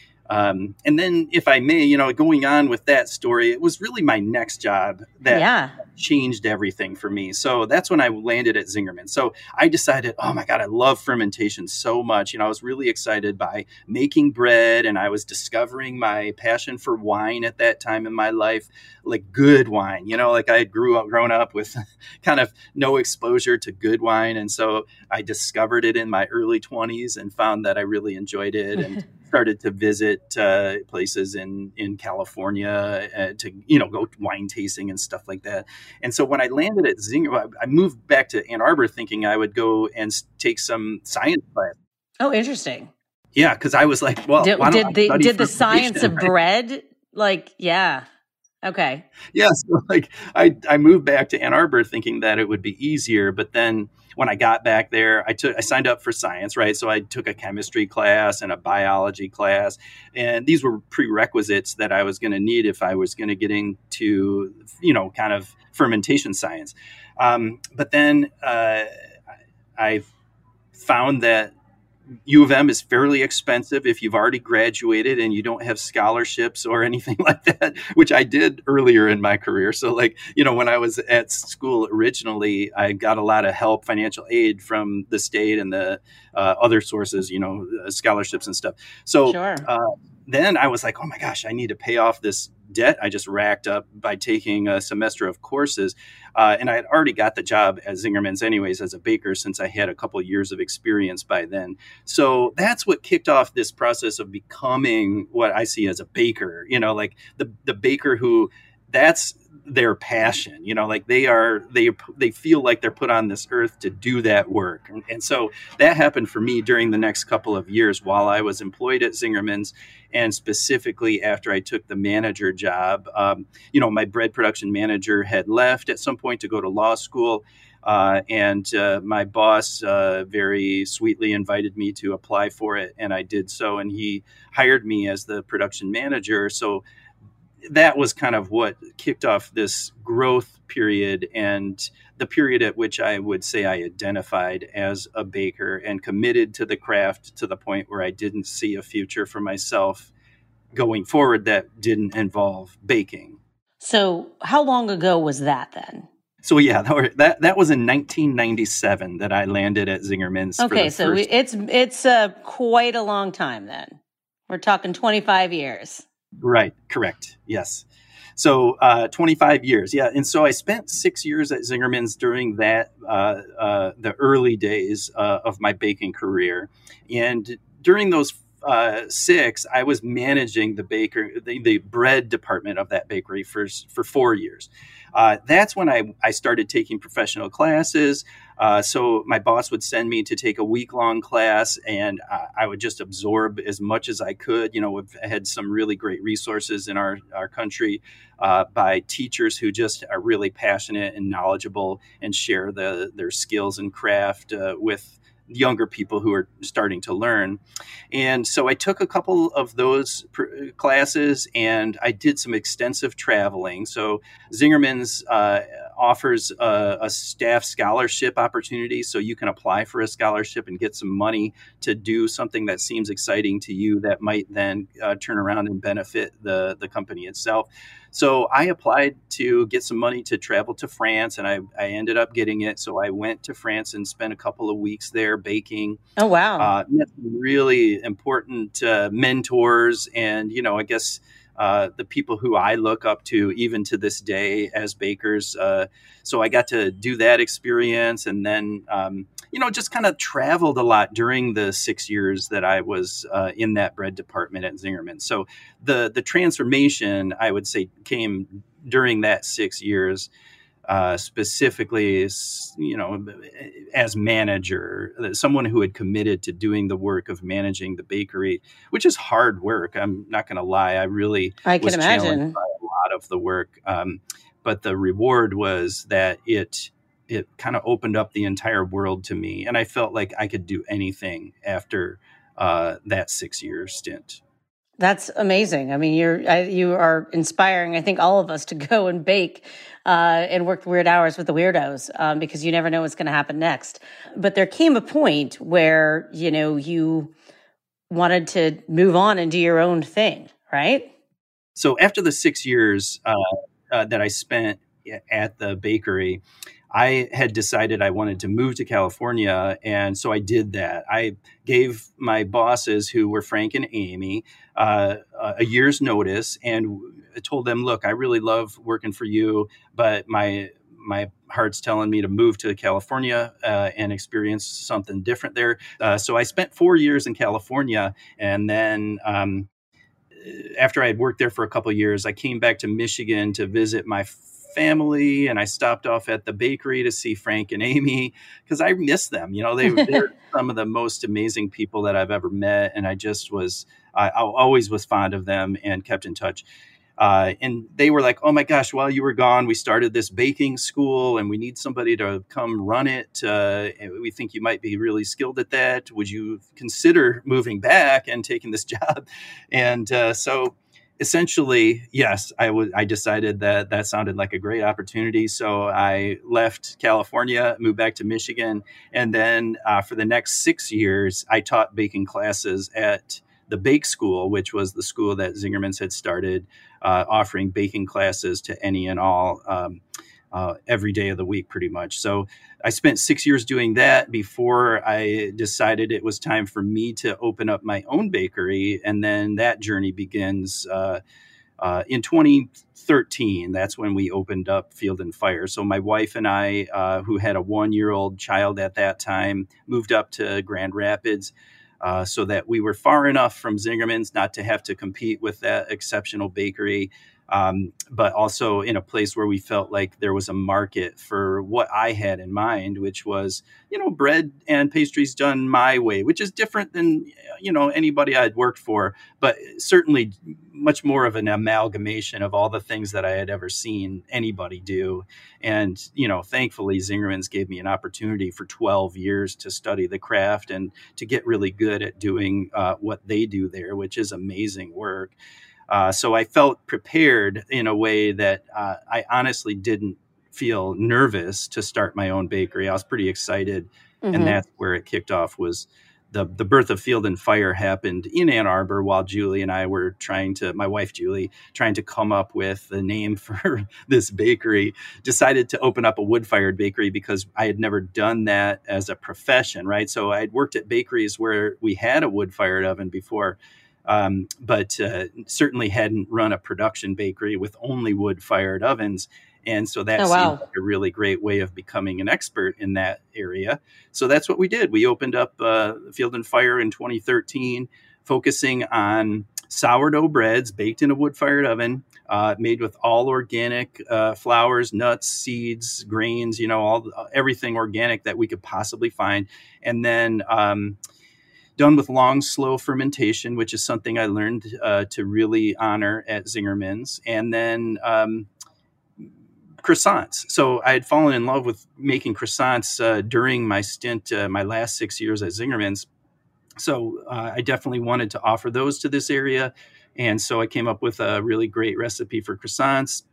Um, and then, if I may, you know, going on with that story, it was really my next job that yeah. changed everything for me. So that's when I landed at Zingerman. So I decided, oh my God, I love fermentation so much. You know, I was really excited by making bread, and I was discovering my passion for wine at that time in my life, like good wine, you know, like I had grew up, grown up with kind of no exposure to good wine. And so I discovered it in my early twenties and found that I really enjoyed it, and started to visit uh, places in, in California uh, to, you know, go wine tasting and stuff like that. And so when I landed at Zinger, I moved back to Ann Arbor thinking I would go and take some science class. Oh, interesting. Yeah, because I was like, well, did, why don't did I the study did the science of right? bread, like, yeah. Okay. Yeah, so like I, I moved back to Ann Arbor thinking that it would be easier, but then when I got back there, I took I signed up for science, right? So I took a chemistry class and a biology class, and these were prerequisites that I was going to need if I was going to get into, you know, kind of fermentation science. Um, but then uh, I found that U of M is fairly expensive if you've already graduated and you don't have scholarships or anything like that, which I did earlier in my career. So like, you know, when I was at school originally, I got a lot of help, financial aid from the state and the uh, other sources, you know, uh, scholarships and stuff. So Sure. uh, then I was like, oh my gosh, I need to pay off this debt I just racked up by taking a semester of courses. Uh, and I had already got the job at Zingerman's anyways as a baker since I had a couple of years of experience by then. So that's what kicked off this process of becoming what I see as a baker, you know, like the, the baker who that's their passion, you know, like they are, they, they feel like they're put on this earth to do that work. And, and so that happened for me during the next couple of years while I was employed at Zingerman's, and specifically after I took the manager job. Um, you know, my bread production manager had left at some point to go to law school. Uh, and uh, my boss uh, very sweetly invited me to apply for it. And I did so. And he hired me as the production manager. So that was kind of what kicked off this growth period and the period at which I would say I identified as a baker and committed to the craft to the point where I didn't see a future for myself going forward that didn't involve baking. So how long ago was that then? So yeah, that, were, that that was in nineteen ninety-seven that I landed at Zingerman's. Okay, so first. it's it's uh, quite a long time then. We're talking twenty-five years. Right. Correct. Yes. So uh, twenty-five years. Yeah. And so I spent six years at Zingerman's during that, uh, uh, the early days uh, of my baking career. And during those uh, six, I was managing the baker, the, the bread department of that bakery for, for four years. Uh, that's when I, I started taking professional classes. Uh, so my boss would send me to take a week-long class, and uh, I would just absorb as much as I could. You know, we've had some really great resources in our, our country uh, by teachers who just are really passionate and knowledgeable and share the, their skills and craft uh, with younger people who are starting to learn. And so I took a couple of those pr- classes and I did some extensive traveling. So Zingerman's uh, offers a, a staff scholarship opportunity. So you can apply for a scholarship and get some money to do something that seems exciting to you that might then uh, turn around and benefit the, the company itself. So I applied to get some money to travel to France, and I, I ended up getting it. So I went to France and spent a couple of weeks there baking. Oh, wow. Uh, met some really important uh, mentors and, you know, I guess uh, the people who I look up to even to this day as bakers. Uh, so I got to do that experience and then, um, you know, just kind of traveled a lot during the six years that I was uh, in that bread department at Zingerman. So the the transformation, I would say, came during that six years, uh, specifically, you know, as manager, someone who had committed to doing the work of managing the bakery, which is hard work. I'm not going to lie. I really I can was imagine challenged by a lot of the work. Um, but the reward was that it it kind of opened up the entire world to me. And I felt like I could do anything after uh, that six year stint. That's amazing. I mean, you're I, you are inspiring, I think, all of us to go and bake uh, and work weird hours with the weirdos um, because you never know what's going to happen next. But there came a point where, you know, you wanted to move on and do your own thing, right? So after the six years uh, uh, that I spent at the bakery, I had decided I wanted to move to California. And so I did that. I gave my bosses, who were Frank and Amy, uh, a year's notice and told them, look, I really love working for you, but my my heart's telling me to move to California uh, and experience something different there. Uh, so I spent four years in California. And then um, after I had worked there for a couple of years, I came back to Michigan to visit my family, and I stopped off at the bakery to see Frank and Amy because I miss them. You know, they, they're some of the most amazing people that I've ever met, and I just was, I, I always was fond of them and kept in touch. Uh, and they were like, oh my gosh, while you were gone, we started this baking school and we need somebody to come run it. Uh, and we think you might be really skilled at that. Would you consider moving back and taking this job? And uh, so essentially, yes, I would. I decided that that sounded like a great opportunity. So I left California, moved back to Michigan. And then uh, for the next six years, I taught baking classes at the Bake School, which was the school that Zingerman's had started, uh, offering baking classes to any and all um, uh, every day of the week, pretty much. So I spent six years doing that before I decided it was time for me to open up my own bakery. And then that journey begins uh, uh, in twenty thirteen. That's when we opened up Field and Fire. So my wife and I, uh, who had a one-year-old child at that time, moved up to Grand Rapids. Uh, so that we were far enough from Zingerman's not to have to compete with that exceptional bakery, um, but also in a place where we felt like there was a market for what I had in mind, which was, you know, bread and pastries done my way, which is different than, you know, anybody I'd worked for, but certainly much more of an amalgamation of all the things that I had ever seen anybody do. And, you know, thankfully, Zingerman's gave me an opportunity for twelve years to study the craft and to get really good at doing uh, what they do there, which is amazing work. Uh, so I felt prepared in a way that uh, I honestly didn't feel nervous to start my own bakery. I was pretty excited. Mm-hmm. And that's where it kicked off. Was the, the birth of Field and Fire happened in Ann Arbor while Julie and I were trying to, my wife Julie, trying to come up with the name for this bakery, decided to open up a wood-fired bakery because I had never done that as a profession, right? So I'd worked at bakeries where we had a wood-fired oven before, Um, but uh, certainly hadn't run a production bakery with only wood-fired ovens. And so that oh, seemed wow. like a really great way of becoming an expert in that area. So that's what we did. We opened up uh, Field and Fire in twenty thirteen, focusing on sourdough breads baked in a wood-fired oven, uh, made with all organic uh, flours, nuts, seeds, grains, you know, all everything organic that we could possibly find. And then um done with long, slow fermentation, which is something I learned uh, to really honor at Zingerman's. And then um, croissants. So I had fallen in love with making croissants uh, during my stint, uh, my last six years at Zingerman's. So uh, I definitely wanted to offer those to this area. And so I came up with a really great recipe for croissants.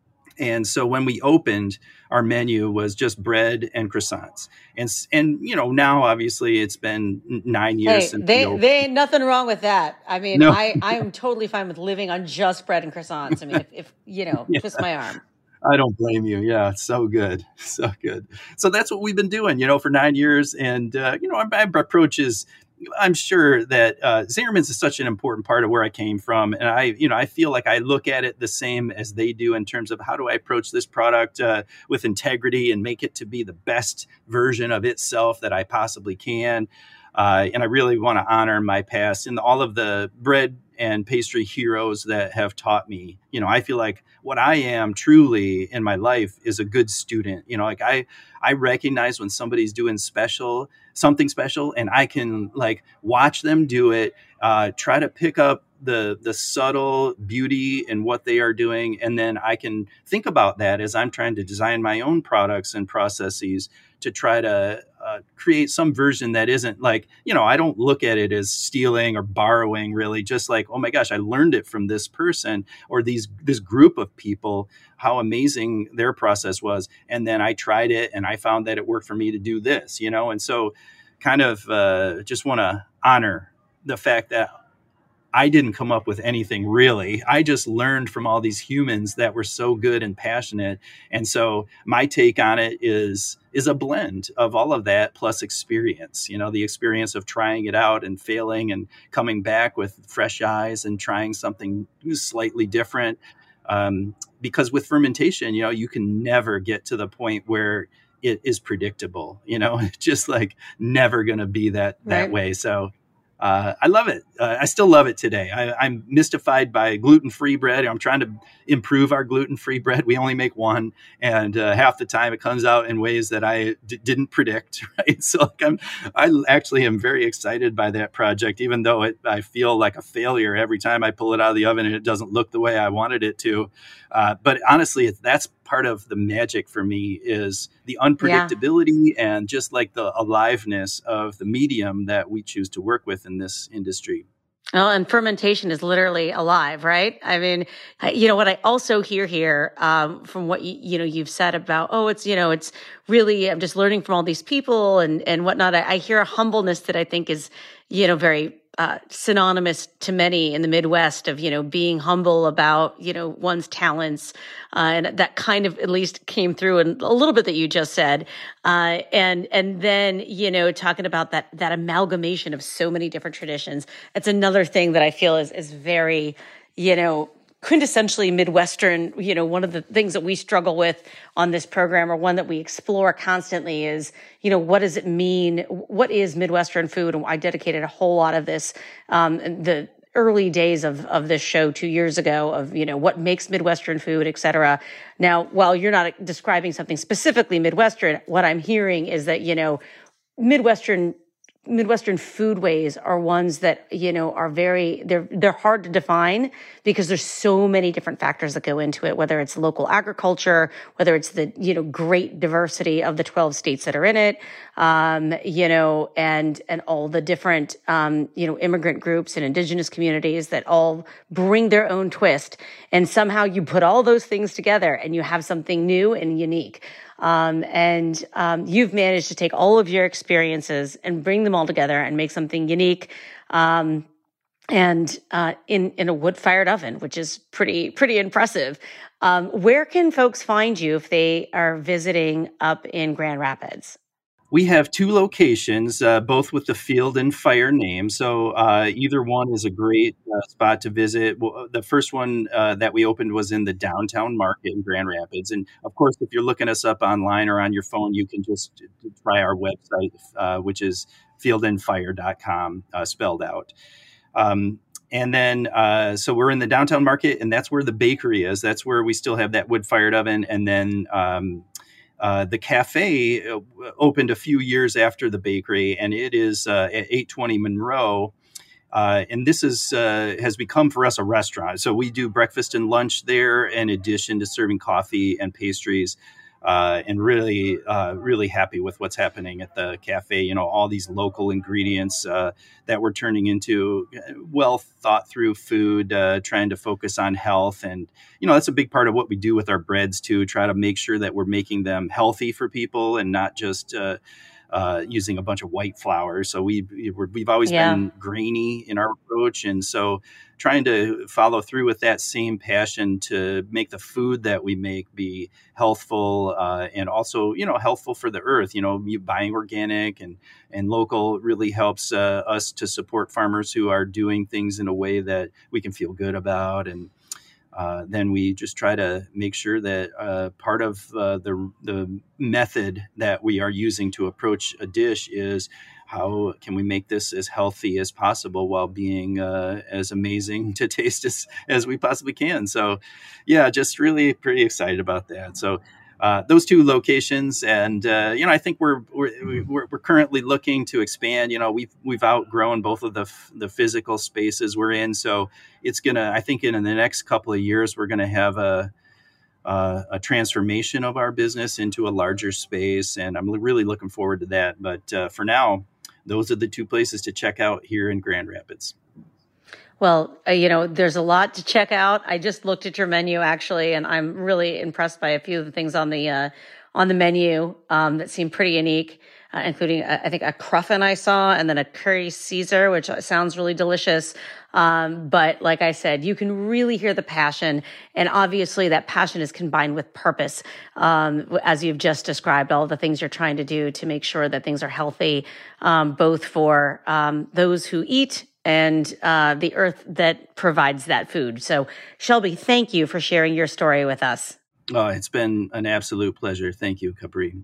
And so when we opened, our menu was just bread and croissants. And, and you know, now obviously it's been nine years hey, since they, we opened. they ain't nothing wrong with that. I mean, No. I, I am totally fine with living on just bread and croissants. I mean, if, if you know, Yeah. twist my arm. I don't blame you. Yeah, so good. So good. So that's what we've been doing, you know, for nine years. And, uh, you know, our, our approach is, I'm sure that uh, Zingerman's is such an important part of where I came from. And I, you know, I feel like I look at it the same as they do in terms of how do I approach this product uh, with integrity and make it to be the best version of itself that I possibly can. Uh, and I really want to honor my past and all of the bread and pastry heroes that have taught me. You know, I feel like what I am truly in my life is a good student. You know, like I, I recognize when somebody's doing special, something special, and I can like watch them do it, uh, try to pick up the the subtle beauty in what they are doing. And then I can think about that as I'm trying to design my own products and processes to try to uh, create some version that isn't like, you know, I don't look at it as stealing or borrowing, really, just like, oh my gosh, I learned it from this person or these this group of people, how amazing their process was. And then I tried it and I found that it worked for me to do this, you know, and so kind of uh, just want to honor the fact that I didn't come up with anything really. I just learned from all these humans that were so good and passionate. And so my take on it is, is a blend of all of that plus experience, you know, the experience of trying it out and failing and coming back with fresh eyes and trying something slightly different. Um, because with fermentation, you know, you can never get to the point where it is predictable, you know, it's just like never going to be that, that Right. way. So uh, I love it. Uh, I still love it today. I, I'm mystified by gluten-free bread. I'm trying to improve our gluten-free bread. We only make one, and uh, half the time it comes out in ways that I d- didn't predict. Right, so like I'm, I actually am very excited by that project, even though it, I feel like a failure every time I pull it out of the oven and it doesn't look the way I wanted it to. Uh, but honestly, it's, that's part of the magic for me, is the unpredictability yeah. and just like the aliveness of the medium that we choose to work with in this industry. Well, and fermentation is literally alive, right? I mean, you know, what I also hear here um, from what, you, you know, you've said about, oh, it's, you know, it's really, I'm just learning from all these people and, and whatnot. I, I hear a humbleness that I think is, you know, very uh, synonymous to many in the Midwest of, you know, being humble about, you know, one's talents. Uh, and that kind of at least came through in a little bit that you just said. Uh, and, and then, you know, talking about that, that amalgamation of so many different traditions. It's another thing that I feel is, is very, you know, quintessentially Midwestern. You know, one of the things that we struggle with on this program, or one that we explore constantly, is, you know, what does it mean? What is Midwestern food? And I dedicated a whole lot of this, um, the early days of, of this show two years ago of, you know, what makes Midwestern food, et cetera. Now, while you're not describing something specifically Midwestern, what I'm hearing is that, you know, Midwestern Midwestern foodways are ones that, you know, are very, they're, they're hard to define because there's so many different factors that go into it, whether it's local agriculture, whether it's the, you know, great diversity of the twelve states that are in it, um, you know, and, and all the different, um, you know, immigrant groups and indigenous communities that all bring their own twist. And somehow you put all those things together and you have something new and unique. Um, and, um, you've managed to take all of your experiences and bring them all together and make something unique, um, and, uh, in, in a wood-fired oven, which is pretty, pretty impressive. Um, where can folks find you if they are visiting up in Grand Rapids? We have two locations, uh, both with the Field and Fire name. So uh, either one is a great uh, spot to visit. Well, the first one uh, that we opened was in the downtown market in Grand Rapids. And of course, if you're looking us up online or on your phone, you can just try our website, uh, which is field and fire dot com, uh, spelled out. Um, and then, uh, so we're in the downtown market, and that's where the bakery is. That's where we still have that wood-fired oven. And then um, Uh, the cafe opened a few years after the bakery, and it is uh, at eight twenty Monroe. Uh, and this is uh, has become for us a restaurant. So we do breakfast and lunch there, in addition to serving coffee and pastries. Uh, and really, uh, really happy with what's happening at the cafe. You know, all these local ingredients uh, that we're turning into well thought through food, uh, trying to focus on health. And, you know, that's a big part of what we do with our breads too, try to make sure that we're making them healthy for people and not just uh, uh, using a bunch of white flour. So we, we're, we've always yeah. been grainy in our approach. And so trying to follow through with that same passion to make the food that we make be healthful uh, and also, you know, healthful for the earth. You know, you buying organic and, and local really helps uh, us to support farmers who are doing things in a way that we can feel good about. And uh, then we just try to make sure that uh, part of uh, the the method that we are using to approach a dish is how can we make this as healthy as possible while being uh, as amazing to taste as, as we possibly can. So, yeah, just really pretty excited about that. So uh, those two locations, and uh, you know, I think we're we're we're, we're currently looking to expand. You know, we've we've outgrown both of the the physical spaces we're in, so it's gonna. I think in, in the next couple of years, we're gonna have a Uh, a transformation of our business into a larger space. And I'm really looking forward to that. But uh, for now, those are the two places to check out here in Grand Rapids. Well, uh, you know, there's a lot to check out. I just looked at your menu actually, and I'm really impressed by a few of the things on the, uh, on the menu um, that seem pretty unique, uh, including, uh, I think, a cruffin I saw, and then a curry Caesar, which sounds really delicious. Um, but like I said, you can really hear the passion, and obviously that passion is combined with purpose. Um, as you've just described, all the things you're trying to do to make sure that things are healthy, um, both for um, those who eat and uh, the earth that provides that food. So, Shelby, thank you for sharing your story with us. Oh, it's been an absolute pleasure. Thank you, Capri.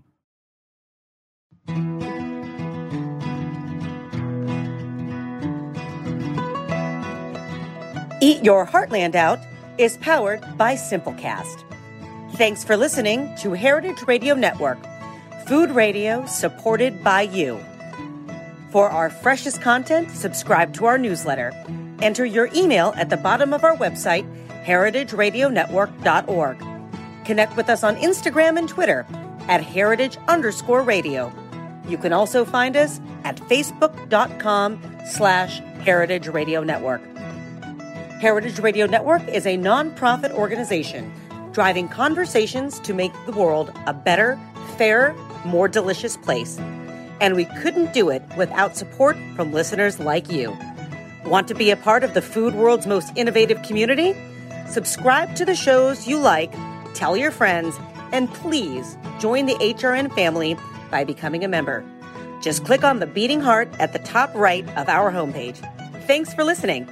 Eat Your Heartland Out is powered by Simplecast. Thanks for listening to Heritage Radio Network, food radio supported by you. For our freshest content, subscribe to our newsletter. Enter your email at the bottom of our website, heritage radio network dot org. Connect with us on Instagram and Twitter at heritage underscore radio. You can also find us at facebook.com slash heritage radio network. Heritage Radio Network is a nonprofit organization driving conversations to make the world a better, fairer, more delicious place. And we couldn't do it without support from listeners like you. Want to be a part of the food world's most innovative community? Subscribe to the shows you like, tell your friends, and please join the H R N family by becoming a member. Just click on the beating heart at the top right of our homepage. Thanks for listening.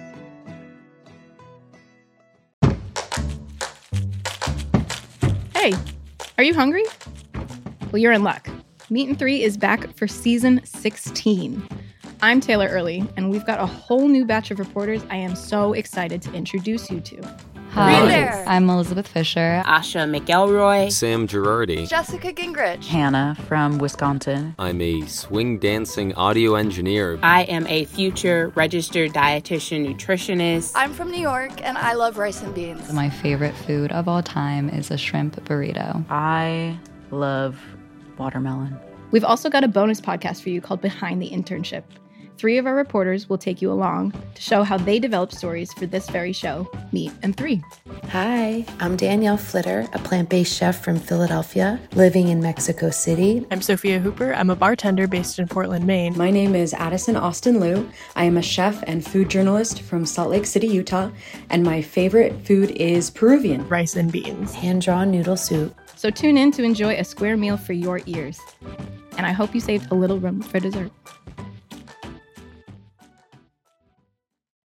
Hey, are you hungry? Well, you're in luck. Meat and Three is back for season sixteen. I'm Taylor Early, and we've got a whole new batch of reporters I am so excited to introduce you to. Hi, I'm Elizabeth Fisher. Asha McElroy. Sam Girardi. Jessica Gingrich. Hannah from Wisconsin. I'm a swing dancing audio engineer. I am a future registered dietitian nutritionist. I'm from New York, and I love rice and beans. My favorite food of all time is a shrimp burrito. I love watermelon. We've also got a bonus podcast for you called Behind the Internship. Three of our reporters will take you along to show how they develop stories for this very show, Meat and Three. Hi, I'm Danielle Flitter, a plant-based chef from Philadelphia, living in Mexico City. I'm Sophia Hooper. I'm a bartender based in Portland, Maine. My name is Addison Austin Liu. I am a chef and food journalist from Salt Lake City, Utah, and my favorite food is Peruvian. Rice and beans. Hand-drawn noodle soup. So tune in to enjoy a square meal for your ears. And I hope you saved a little room for dessert.